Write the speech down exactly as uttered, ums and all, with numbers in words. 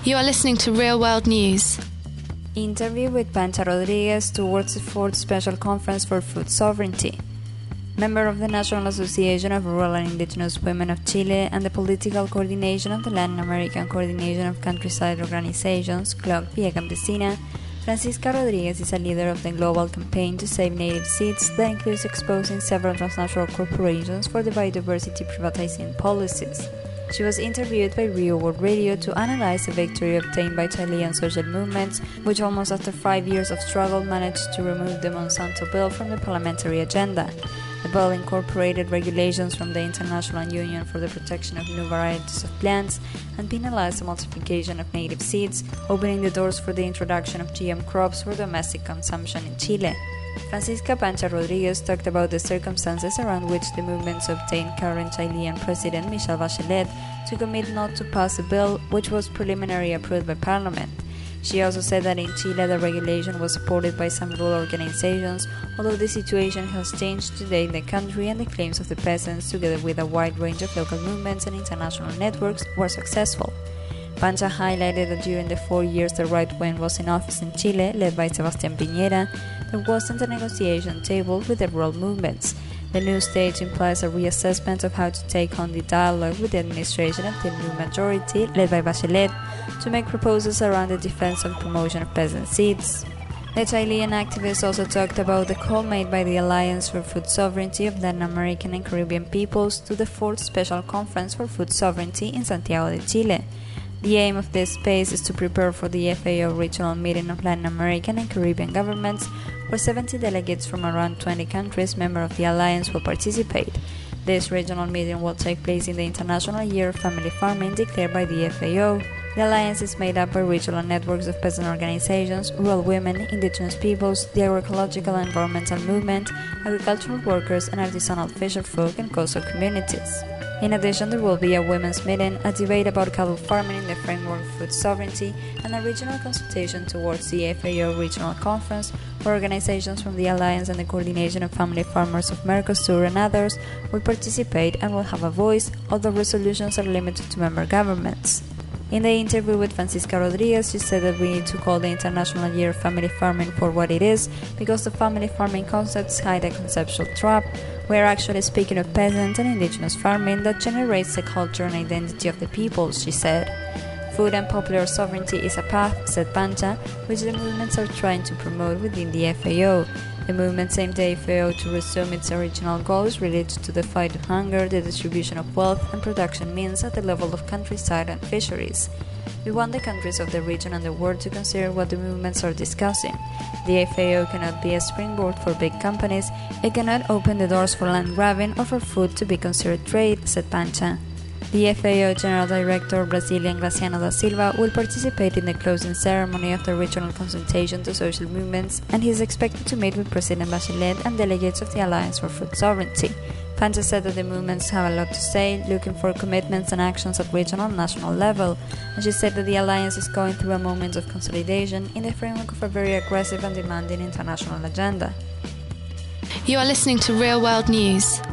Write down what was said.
You are listening to Real World News. Interview with Pancha Rodriguez towards the fourth Special Conference for Food Sovereignty. Member of the National Association of Rural and Indigenous Women of Chile and the Political Coordination of the Latin American Coordination of Countryside Organizations, C L O C Via Campesina, Francisca Rodriguez is a leader of the global campaign to save native seeds that includes exposing several transnational corporations for the biodiversity privatizing policies. She was interviewed by Rio World Radio to analyze the victory obtained by Chilean social movements, which almost after five years of struggle managed to remove the Monsanto bill from the parliamentary agenda. The bill incorporated regulations from the International Union for the Protection of New Varieties of Plants and penalized the multiplication of native seeds, opening the doors for the introduction of G M crops for domestic consumption in Chile. Francisca Pancha Rodriguez talked about the circumstances around which the movements obtained current Chilean President Michelle Bachelet to commit not to pass a bill which was preliminarily approved by Parliament. She also said that in Chile the regulation was supported by some rural organizations, although the situation has changed today in the country and the claims of the peasants, together with a wide range of local movements and international networks, were successful. Pancha highlighted that during the four years the right wing was in office in Chile, led by Sebastián Piñera, there wasn't a negotiation table with the rural movements. The new stage implies a reassessment of how to take on the dialogue with the administration of the new majority, led by Bachelet, to make proposals around the defense and promotion of peasant seeds. The Chilean activists also talked about the call made by the Alliance for Food Sovereignty of Latin American and Caribbean Peoples to the fourth Special Conference for Food Sovereignty in Santiago de Chile. The aim of this space is to prepare for the F A O regional meeting of Latin American and Caribbean governments, where seventy delegates from around twenty countries, members of the alliance, will participate. This regional meeting will take place in the International Year of Family Farming declared by the F A O. The alliance is made up by regional networks of peasant organizations, rural women, indigenous peoples, the agroecological and environmental movement, agricultural workers, and artisanal fisherfolk and coastal communities. In addition, there will be a women's meeting, a debate about cattle farming in the framework of food sovereignty, and a regional consultation towards the F A O Regional Conference, where organizations from the Alliance and the Coordination of Family Farmers of Mercosur and others will participate and will have a voice, although resolutions are limited to member governments. In the interview with Francisca Rodriguez, she said that we need to call the International Year of Family Farming for what it is, because the family farming concepts hide a conceptual trap. We are actually speaking of peasant and indigenous farming that generates the culture and identity of the peoples, she said. Food and popular sovereignty is a path, said Pancha, which the movements are trying to promote within the F A O. The movements aim the F A O to resume its original goals related to the fight of hunger, the distribution of wealth, and production means at the level of countryside and fisheries. We want the countries of the region and the world to consider what the movements are discussing. The F A O cannot be a springboard for big companies, it cannot open the doors for land grabbing or for food to be considered trade, said Pancha. The F A O General Director, Brazilian Graciano da Silva, will participate in the closing ceremony of the regional consultation to social movements, and he is expected to meet with President Bachelet and delegates of the Alliance for Food Sovereignty. Pancha said that the movements have a lot to say, looking for commitments and actions at regional and national level, and she said that the Alliance is going through a moment of consolidation in the framework of a very aggressive and demanding international agenda. You are listening to Real World News.